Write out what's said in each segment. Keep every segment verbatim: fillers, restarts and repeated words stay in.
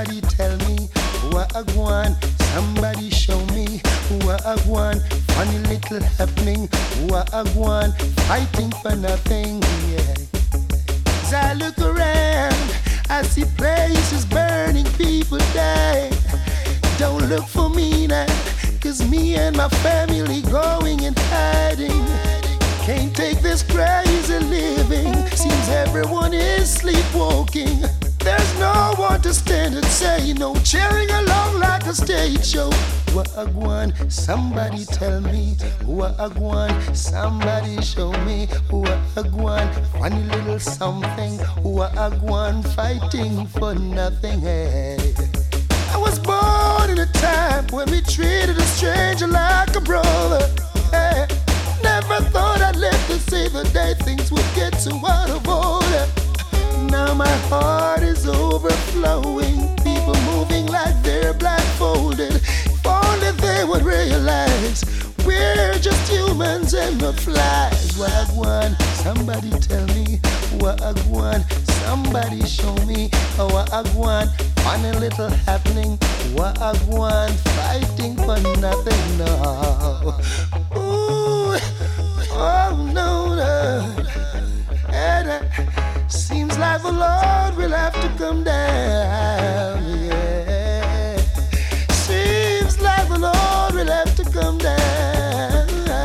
somebody tell me what I want. Somebody show me what I want. Funny little happening, what I want. Fighting for nothing, yeah. As I look around, I see places burning, people die. Don't look for me now, cause me and my family going and hiding. Can't take this crazy living, seems everyone is sleepwalking. There's no one to stand and say no, cheering along like a stage show. What I want, somebody tell me. What I want, somebody show me. What I want, funny little something. What I want, fighting for nothing. Hey. I was born in a time when we treated a stranger like a brother. Hey. Never thought I'd live to see the day things would get so out of order. Now my heart is overflowing. People moving like they're blindfolded. If only they would realize we're just humans and not flies. What I want, somebody tell me. What I want, somebody show me. What I want, funny little happening. What I want, fighting for nothing, no. Ooh, oh no, no. And uh, seems like the Lord will have to come down, yeah. Seems like the Lord will have to come down.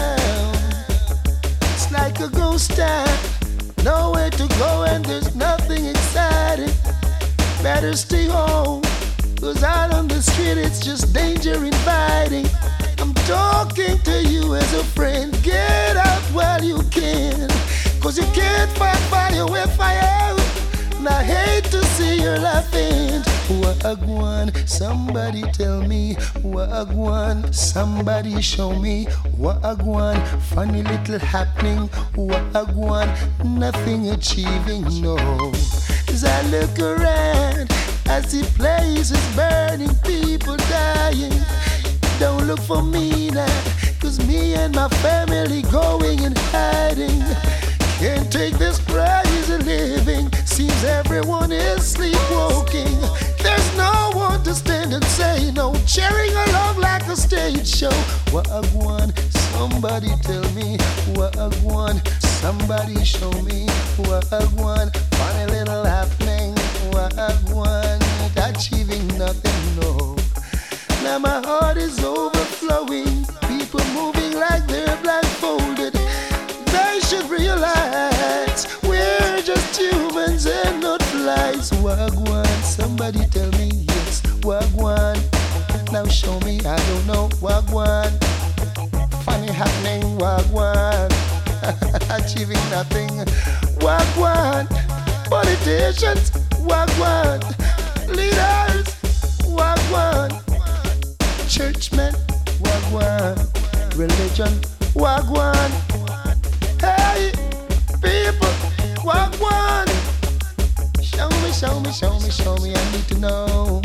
It's like a ghost town, nowhere to go and there's nothing exciting. Better stay home, cause out on the street it's just danger inviting. I'm talking to you as a friend, get out while you can. Cause you can't fight fire with fire. And I hate to see you laughing. What I want, somebody tell me. What I want, somebody show me. What I want, funny little happening. What I want, nothing achieving, no. As I look around, I see places burning, people dying. Don't look for me now, cause me and my family going and hiding. Can't take this crazy living, seems everyone is sleepwalking. There's no one to stand and say no, cheering along like a stage show. What I want, somebody tell me. What I want, somebody show me. What I want, funny little happening. What I want, achieving nothing, no. Now my heart is overflowing, people moving like they're blindfolded. They should realize we're just humans and not flies. Wagwan, somebody tell me yes. Wagwan, now show me, I don't know. Wagwan, funny happening. Wagwan, achieving nothing. Wagwan, politicians. Wagwan, leaders. Wagwan, churchmen. Wagwan, religion. Wagwan. Hey, people, walk one. Show me, show me, show me, show me, I need to know.